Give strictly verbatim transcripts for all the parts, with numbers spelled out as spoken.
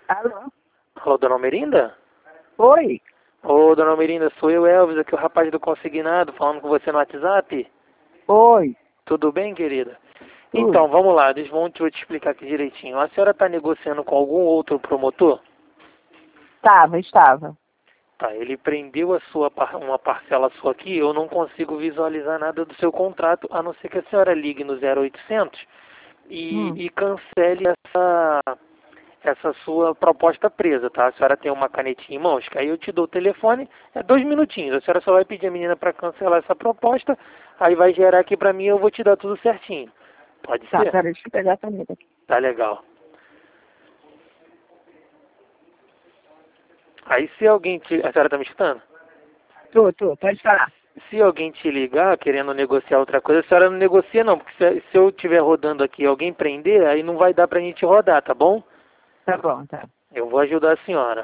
Alô? Alô, dona Almerinda? Oi? Ô, dona Almerinda, sou eu, Elvis, aqui o rapaz do Consignado, falando com você no WhatsApp. Oi? Tudo bem, querida? Tudo? Então, vamos lá, deixa eu te explicar aqui direitinho. A senhora está negociando com algum outro promotor? Estava, estava. Tá, ele prendeu a sua, par- uma parcela sua aqui, eu não consigo visualizar nada do seu contrato, a não ser que a senhora ligue no zero oitocentos Hum. e, e cancele essa, essa sua proposta presa, tá? A senhora tem uma canetinha em mãos, que aí eu te dou o telefone, é dois minutinhos, a senhora só vai pedir a menina para cancelar essa proposta, aí vai gerar aqui para mim e eu vou te dar tudo certinho. Pode Tá, ser? peraí, deixa eu pegar a caneta aqui. Tá legal. Aí se alguém te... A senhora tá me escutando? Tô, tô, pode falar. Se alguém te ligar querendo negociar outra coisa, a senhora não negocia não, porque se, se eu estiver rodando aqui e alguém prender, aí não vai dar pra gente rodar, tá bom? Tá bom, tá. Eu vou ajudar a senhora.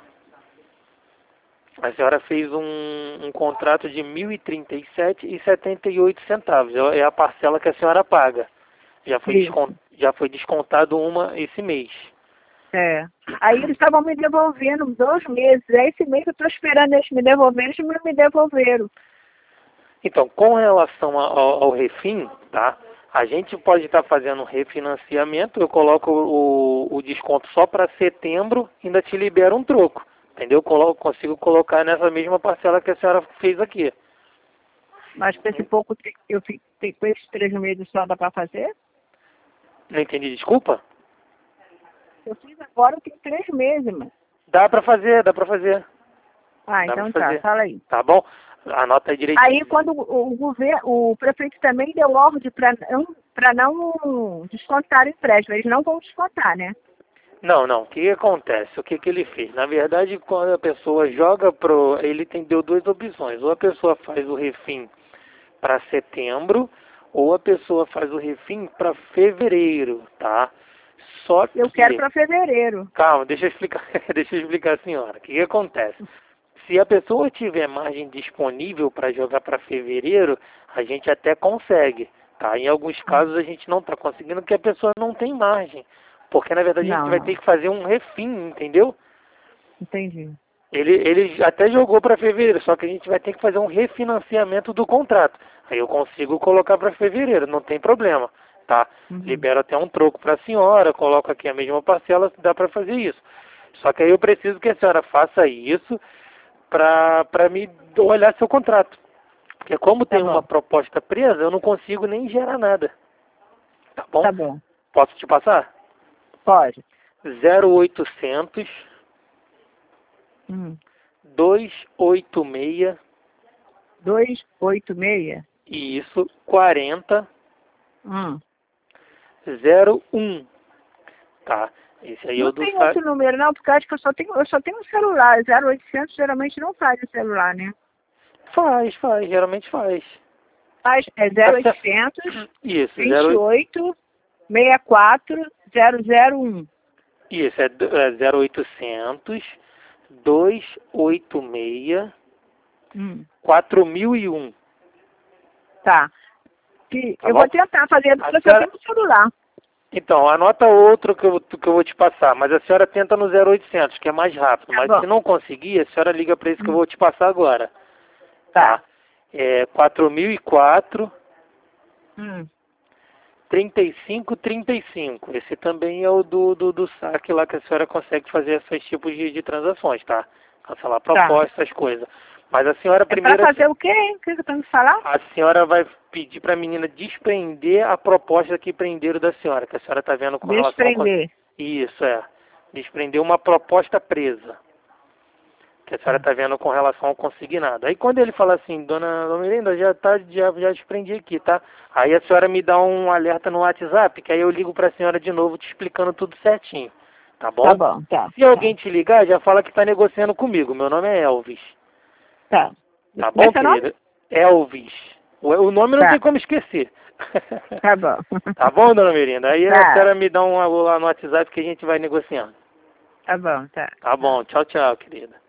A senhora fez um, um contrato de mil e trinta e sete reais e setenta e oito centavos. É a parcela que a senhora paga. Já foi, Isso. descont, já foi descontado uma esse mês. É. Aí eles estavam me devolvendo dois meses. É esse mês que eu tô esperando eles me devolverem, eles não me devolveram. Então, com relação ao, ao refim, tá? A gente pode estar fazendo um refinanciamento, eu coloco o, o desconto só para setembro, ainda te libero um troco, entendeu? Coloco, consigo colocar nessa mesma parcela que a senhora fez aqui. Mas com esse pouco que eu fiquei com esses três meses só dá pra fazer? Não entendi, desculpa? Eu fiz agora, eu tenho três meses, mano. Dá para fazer, dá para fazer. Ah, Dá então para tá, fazer. fala aí. Tá bom? Anota aí direitinho. Aí quando o, o governo, o prefeito também deu ordem para não, para não descontar empréstimo. Eles não vão descontar, né? Não, não. O que, que acontece? O que, que ele fez? Na verdade, quando a pessoa joga pro... Ele tem, deu duas opções. Ou a pessoa faz o refim para setembro, ou a pessoa faz o refim para fevereiro, tá? Só que... Eu quero para fevereiro. Calma, deixa eu explicar, deixa eu explicar a senhora. O que, que acontece? Se a pessoa tiver margem disponível para jogar para fevereiro, a gente até consegue, tá? Em alguns casos a gente não está conseguindo porque a pessoa não tem margem. Porque na verdade a gente Não, vai não. ter que fazer um refim, entendeu? Entendi. Ele, ele até jogou para fevereiro, só que a gente vai ter que fazer um refinanciamento do contrato. Aí eu consigo colocar para fevereiro, não tem problema, tá? Uhum. Libero até um troco para a senhora, coloco aqui a mesma parcela, dá para fazer isso. Só que aí eu preciso que a senhora faça isso para me olhar seu contrato. Porque como Tá tem uma bom. proposta presa, eu não consigo nem gerar nada. Tá bom? Tá bom. Posso te passar? Pode. zero oitocentos, Hum. duzentos e oitenta e seis, duzentos e oitenta e seis? isso, quarenta, Hum. zero um. Tá? Esse aí é Não o do tem site. outro número, não, porque acho que eu só tenho, eu só tenho um celular. zero oitocentos geralmente não faz o celular, né? Faz, faz, geralmente faz. Faz, é zero oitocentos, Isso, vinte e zero, oito, sessenta e quatro, zero zero um. isso, é, do- é zero oitocentos, duzentos e oitenta e seis, Hum. quatro mil e um. Tá. Que Tá eu bom? vou tentar fazer, porque A eu só senhora, tenho um celular. então, anota outro que eu, que eu vou te passar, mas a senhora tenta no zero oitocentos, que é mais rápido. Tá Mas bom. se não conseguir, a senhora liga para esse que eu Hum. vou te passar agora. Tá. Tá? É quatro mil e quatro, Hum. trinta e cinco, trinta e cinco. Esse também é o do, do, do saque lá que a senhora consegue fazer esses tipos de, de transações, tá? Cancelar proposta, essas coisas. Mas a senhora É pra primeiro, fazer o quê, hein? O que que eu tenho que falar? a senhora vai pedir para a menina desprender a proposta que prenderam da senhora, que a senhora está vendo com relação ao... Desprender. Isso, é. Desprender uma proposta presa, que a senhora está vendo com relação ao consignado. Aí quando ele fala assim, dona Lomelinda, já, tá, já, já desprendi aqui, tá? Aí a senhora me dá um alerta no WhatsApp, que aí eu ligo para a senhora de novo te explicando tudo certinho, tá bom? Tá bom, tá. Se alguém te ligar, já fala que está negociando comigo. Meu nome é Elvis. Tá. Tá Como é bom, seu nome? querida? Elvis. O, o nome não Tá. tem como esquecer. Tá bom. Tá bom, dona Mirinda? Aí a Tá. senhora me dá um alô lá no WhatsApp que a gente vai negociando. Tá bom, tá. Tá bom. Tchau, tchau, querida.